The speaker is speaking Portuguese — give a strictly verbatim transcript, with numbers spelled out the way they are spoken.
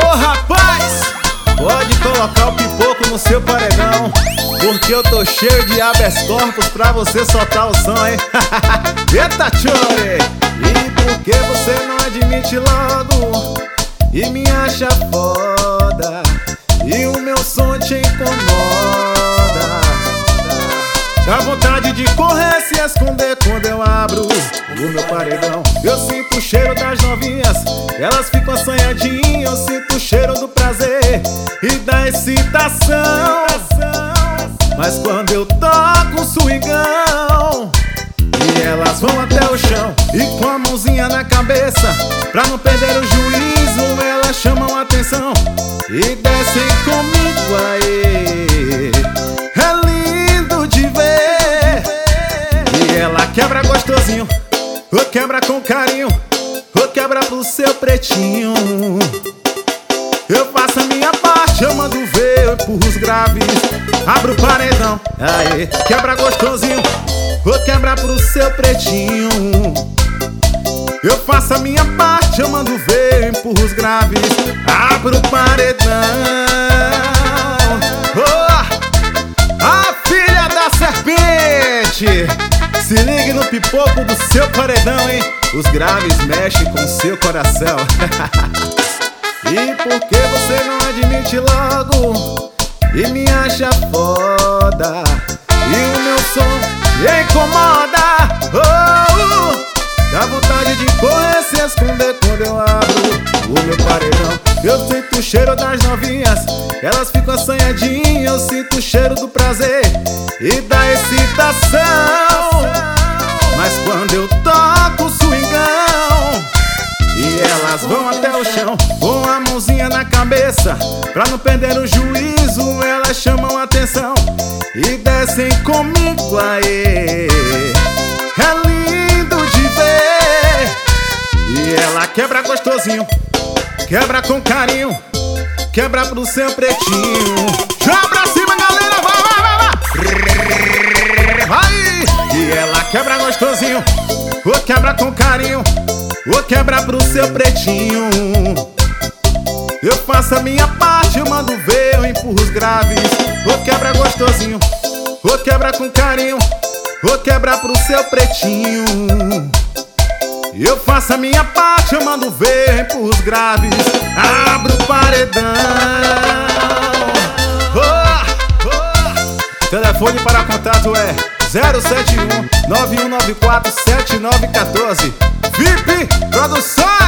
Ô rapaz, pode colocar o pipoco no seu paredão, porque eu tô cheio de habeas corpus pra você soltar o som, hein? Eita, tchore! E por que você não admite logo e me acha foda e o meu som te incomoda? Dá vontade de correr, se esconder quando eu abro o meu paredão. Eu sinto o cheiro das novinhas, elas ficam assanhadinhas. Eu sinto o cheiro do prazer e da excitação. Mas quando eu toco o swingão e elas vão até o chão, e com a mãozinha na cabeça, pra não perder o juízo, elas chamam a atenção e descem comigo aí. É lindo de ver. E ela quebra gostosinho, ou quebra com carinho, ou quebra pro seu pretinho. Eu faço a minha parte, eu mando ver, eu empurro os graves, abro o paredão. Aê, quebra gostosinho, ou quebra pro seu pretinho. Eu faço a minha parte, eu mando ver, eu empurro os graves, abro o paredão. Oh, a filha da serpente, se ligue no pipoco do seu paredão, hein? Os graves mexem com seu coração. E por que você não admite logo e me acha foda e o meu som me incomoda? Oh, dá vontade de correr, se esconder quando eu abro o meu paredão. Eu sinto o cheiro das novinhas, elas ficam assanhadinhas. Eu sinto o cheiro do prazer e da excitação. Mas quando eu toco o swingão e elas vão até o chão, com a mãozinha na cabeça, pra não perder o juízo, elas chamam a atenção e descem comigo aí. É lindo de ver. E ela quebra gostosinho, quebra com carinho, quebra pro seu pretinho. Já pra cima, galera, vai, vai, vai, vai. Vai! E ela quebra gostosinho, ou quebra com carinho, ou quebra pro seu pretinho. Eu faço a minha parte, eu mando ver, eu empurro os graves, ou quebra gostosinho, ou quebra com carinho, ou quebra pro seu pretinho. Eu faço a minha parte, eu mando ver, eu empurro os graves, abro o paredão. Oh, oh. Telefone para contato é zero sete um nove um nove quatro sete nove um quatro. V I P Produções.